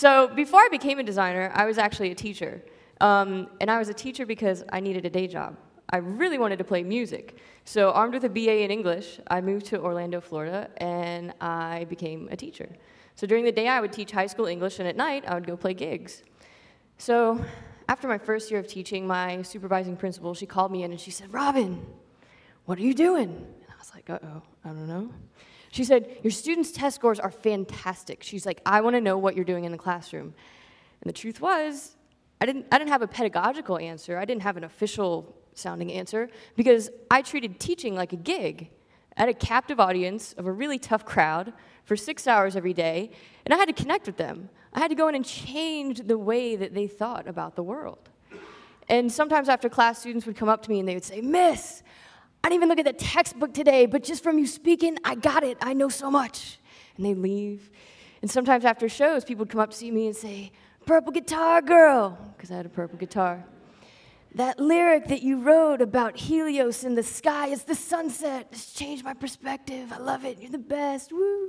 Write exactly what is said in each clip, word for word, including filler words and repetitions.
So before I became a designer, I was actually a teacher. Um, and I was a teacher because I needed a day job. I really wanted to play music. So armed with a B A in English, I moved to Orlando, Florida, and I became a teacher. So during the day, I would teach high school English, and at night, I would go play gigs. So after my first year of teaching, my supervising principal, she called me in and she said, "Robin, what are you doing?" And I was like, uh-oh, I don't know. She said, "Your students' test scores are fantastic." She's like, "I want to know what you're doing in the classroom." And the truth was, I didn't, I didn't have a pedagogical answer. I didn't have an official sounding answer because I treated teaching like a gig. I had a captive audience of a really tough crowd for six hours every day, and I had to connect with them. I had to go in and change the way that they thought about the world. And sometimes after class, students would come up to me and they would say, "Miss, I didn't even look at the textbook today, but just from you speaking, I got it. I know so much." And they'd leave. And sometimes after shows, people would come up to see me and say, "Purple guitar girl," because I had a purple guitar. "That lyric that you wrote about Helios in the sky is the sunset. It's changed my perspective. I love it. You're the best. Woo."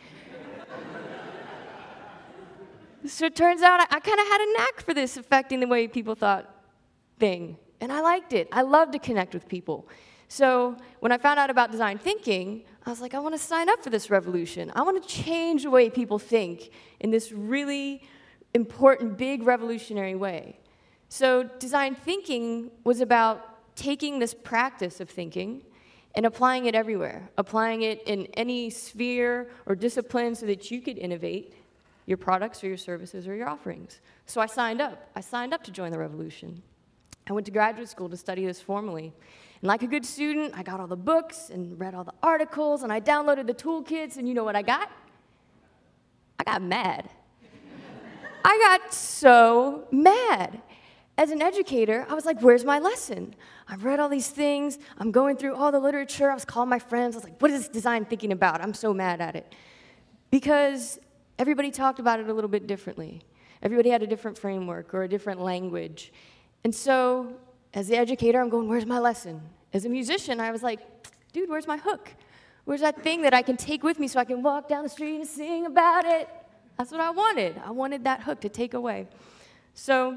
So it turns out I, I kind of had a knack for this affecting the way people thought thing. And I liked it. I loved to connect with people. So when I found out about design thinking, I was like, I want to sign up for this revolution. I want to change the way people think in this really important, big, revolutionary way. So design thinking was about taking this practice of thinking and applying it everywhere, applying it in any sphere or discipline so that you could innovate your products or your services or your offerings. So I signed up. I signed up to join the revolution. I went to graduate school to study this formally. And like a good student, I got all the books and read all the articles, and I downloaded the toolkits, and you know what I got? I got mad. I got so mad. As an educator, I was like, where's my lesson? I've read all these things. I'm going through all the literature. I was calling my friends. I was like, what is this design thinking about? I'm so mad at it. Because everybody talked about it a little bit differently. Everybody had a different framework or a different language. And so, as the educator, I'm going, where's my lesson? As a musician, I was like, dude, where's my hook? Where's that thing that I can take with me so I can walk down the street and sing about it? That's what I wanted. I wanted that hook to take away. So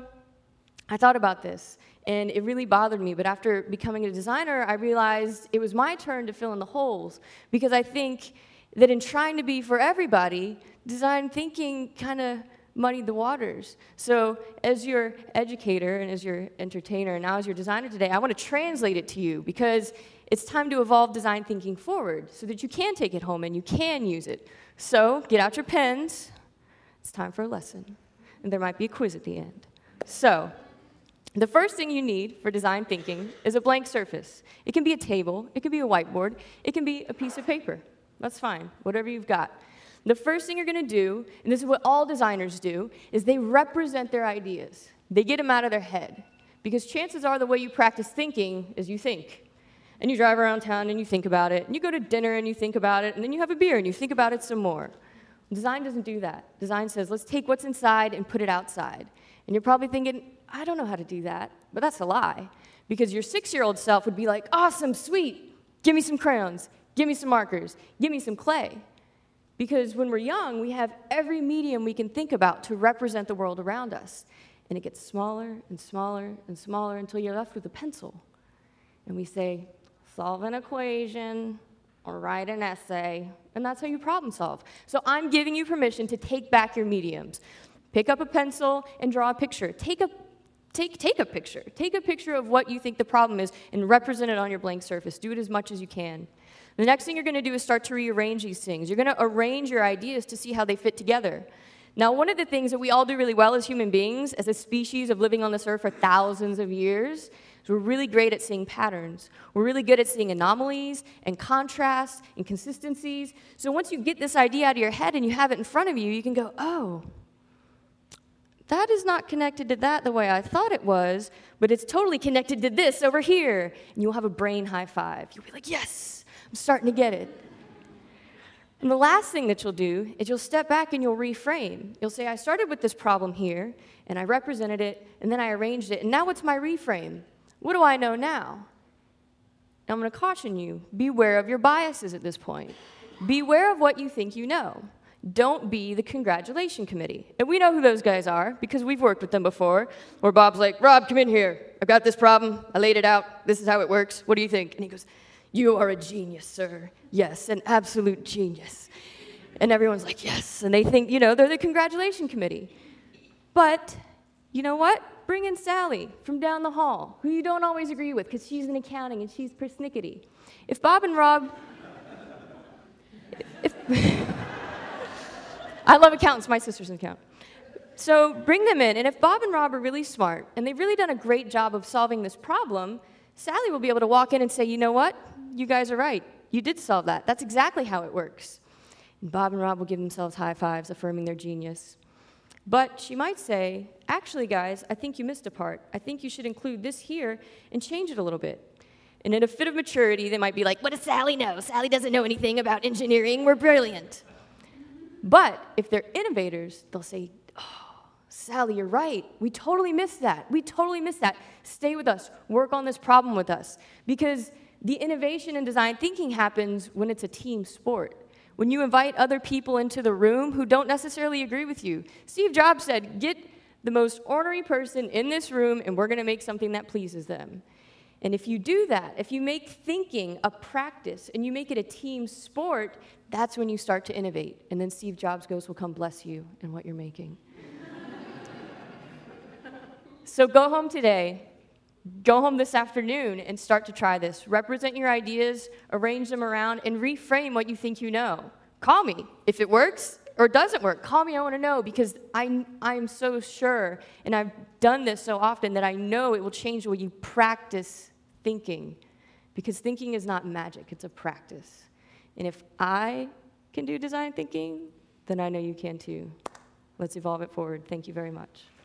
I thought about this, and it really bothered me. But after becoming a designer, I realized it was my turn to fill in the holes, because I think that in trying to be for everybody, design thinking kind of muddied the waters. So as your educator and as your entertainer and now as your designer today, I want to translate it to you, because it's time to evolve design thinking forward so that you can take it home and you can use it. So get out your pens. It's time for a lesson. And there might be a quiz at the end. So the first thing you need for design thinking is a blank surface. It can be a table. It can be a whiteboard. It can be a piece of paper. That's fine, whatever you've got. The first thing you're going to do, and this is what all designers do, is they represent their ideas. They get them out of their head. Because chances are the way you practice thinking is you think. And you drive around town and you think about it. And you go to dinner and you think about it. And then you have a beer and you think about it some more. Design doesn't do that. Design says, let's take what's inside and put it outside. And you're probably thinking, I don't know how to do that. But that's a lie. Because your six-year-old self would be like, awesome, sweet. Give me some crayons. Give me some markers. Give me some clay. Because when we're young, we have every medium we can think about to represent the world around us. And it gets smaller and smaller and smaller until you're left with a pencil. And we say, solve an equation or write an essay. And that's how you problem solve. So I'm giving you permission to take back your mediums. Pick up a pencil and draw a picture. Take a, take, take a picture. Take a picture of what you think the problem is and represent it on your blank surface. Do it as much as you can. The next thing you're going to do is start to rearrange these things. You're going to arrange your ideas to see how they fit together. Now, one of the things that we all do really well as human beings, as a species of living on this earth for thousands of years, is we're really great at seeing patterns. We're really good at seeing anomalies and contrasts and consistencies. So once you get this idea out of your head and you have it in front of you, you can go, oh, that is not connected to that the way I thought it was, but it's totally connected to this over here. And you'll have a brain high five. You'll be like, yes, I'm starting to get it. And the last thing that you'll do is you'll step back and you'll reframe. You'll say, I started with this problem here, and I represented it, and then I arranged it, and now what's my reframe? What do I know now? Now I'm going to caution you, beware of your biases at this point. Beware of what you think you know. don't be the congratulation committee. And we know who those guys are because we've worked with them before, where Bob's like, Rob, come in here. I've got this problem. I laid it out. This is how it works. What do you think? And he goes, you are a genius, sir. Yes, an absolute genius. And everyone's like, yes. And they think, you know, they're the congratulation committee. But you know what? Bring in Sally from down the hall, who you don't always agree with because she's in accounting and she's persnickety. If Bob and Rob... if I love accountants. My sister's an accountant. So bring them in, and if Bob and Rob are really smart, and they've really done a great job of solving this problem, Sally will be able to walk in and say, you know what? You guys are right. You did solve that. That's exactly how it works. And Bob and Rob will give themselves high fives, affirming their genius. But she might say, actually, guys, I think you missed a part. I think you should include this here and change it a little bit. And in a fit of maturity, they might be like, what does Sally know? Sally doesn't know anything about engineering. We're brilliant. But if they're innovators, they'll say, oh, Sally, you're right. We totally missed that. We totally missed that. Stay with us. Work on this problem with us. Because the innovation in design thinking happens when it's a team sport. When you invite other people into the room who don't necessarily agree with you. Steve Jobs said, get the most ornery person in this room, and we're going to make something that pleases them. And if you do that, if you make thinking a practice and you make it a team sport, that's when you start to innovate. And then Steve Jobs goes, well, come bless you in what you're making. So go home today, go home this afternoon, and start to try this. Represent your ideas, arrange them around, and reframe what you think you know. Call me. If it works or doesn't work, call me. I want to know because I, I'm so sure, and I've done this so often that I know it will change the way you practice thinking, because thinking is not magic, it's a practice. And if I can do design thinking, then I know you can too. Let's evolve it forward. Thank you very much.